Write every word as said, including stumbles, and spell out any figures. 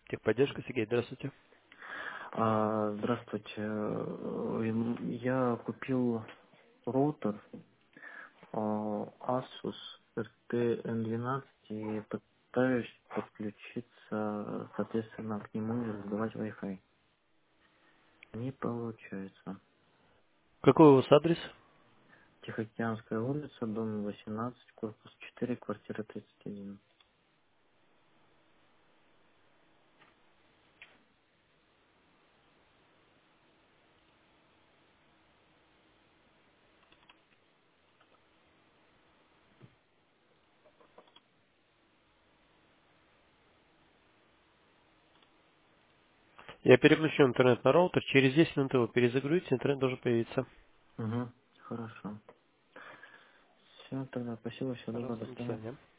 Техподдержка, Сергей, здравствуйте. А, здравствуйте. Э, м, Я купил роутер а, Asus эр тэ эн двенадцать и пытаюсь подключиться, соответственно, к нему и раздавать Wi-Fi. Не получается. Какой у вас адрес? Тихоокеанская улица, дом восемнадцать, корпус четыре, квартира тридцать один. Я переключу интернет на роутер. Через десять минут его перезагрузите, интернет должен появиться. Угу, хорошо. Все, тогда спасибо, всего доброго, Пожалуйста, до до свидания. свидания.